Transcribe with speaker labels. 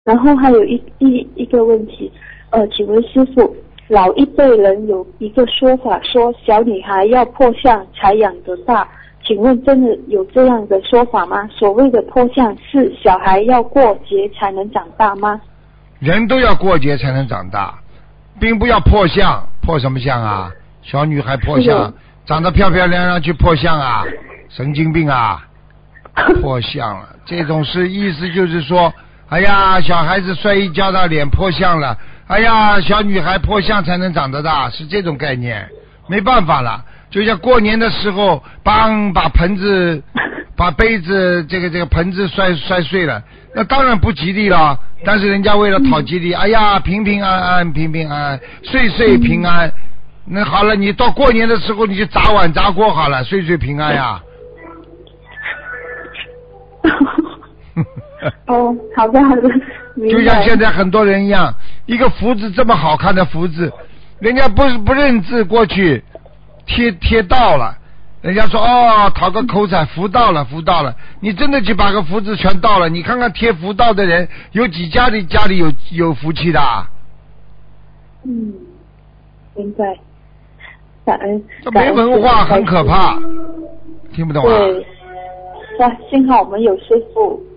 Speaker 1: 然后还有一个问题，请问师父，老一辈人有一个说法说小女孩要破相才养得大，请问真的有这样的说法吗？所谓的破相是小孩要过节才能长大吗？
Speaker 2: 人都要过节才能长大，并不要破相，破什么相啊？小女孩破相，长得漂漂亮亮去破相啊？神经病啊！破相了，这种是意思就是说，哎呀，小孩子摔一跤到脸破相了，哎呀，小女孩破相才能长得大，是这种概念。没办法了，就像过年的时候，把杯子这个盆子摔碎了，那当然不吉利了。但是人家为了讨吉利，哎呀，平平安安，平平安安，岁岁平安。那好了，你到过年的时候你就砸碗砸锅好了，岁岁平安呀。
Speaker 1: 哦，好的好的，
Speaker 2: 就像现在很多人一样，一个福字这么好看的福字，人家不认字过去贴到了，人家说哦，讨个口彩，福到了福到了，你真的去把个福字全到了，你看看贴福到的人有几家里有福气的。
Speaker 1: 明白。感恩。
Speaker 2: 这没文化很可怕，听不懂啊？
Speaker 1: 对，幸好我们有师父。